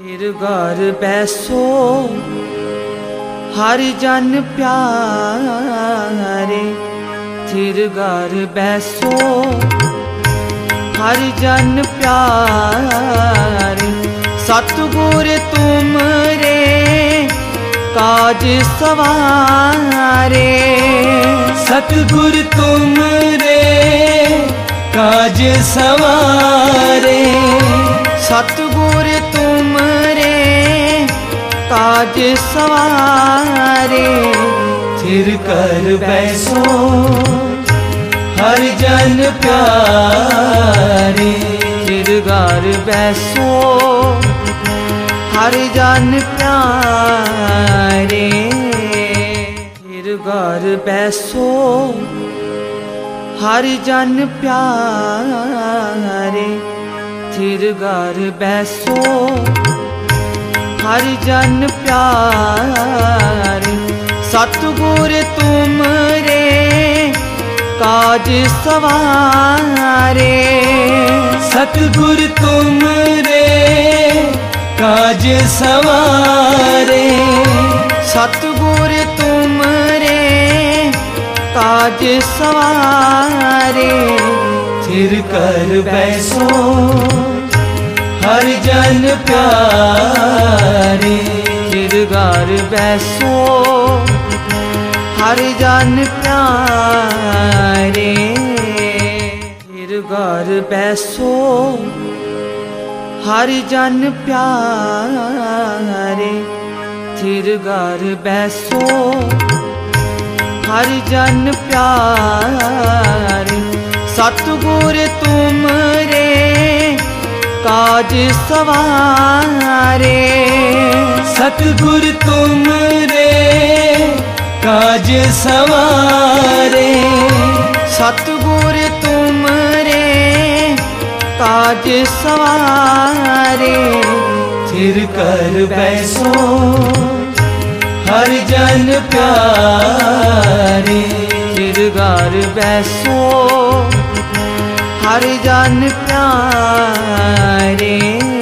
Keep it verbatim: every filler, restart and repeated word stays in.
फिर घर बैसो हर जन प्यारे, फिर घर बैसो हर जन प्यारे। सतगुर तुमरे काज सवारे, सतगुर तुमरे काज सवारे। सतगुर तुमरे काज सवारे। फिर कर बैसो हर जन प्यारे, फिर घर बैसो हर जन प्यारे। फिर घर बैसो हर जन प्यारे, फिर घर बैसो हर जन प्यारे। सतगुर तुमरे काज सवारे, सतगुर तुमरे काज सवारे। सतगुर तुमरे काज सवारे। फिर कर बैसो हर जन प्यारे, फिर घर बैसो हर जन प्यारे। फिर घर बैसो हर जन प्यारे, फिर घर बैसो हर जन प्यारे। सतगुर तुमरे काज सवारे, सतगुर तुमरे काज सवारे। सतगुर तुमरे काज सवारे। फिर कर बैसो हर जन प्यारे, फिर घर बैसो हर जन प्यारे।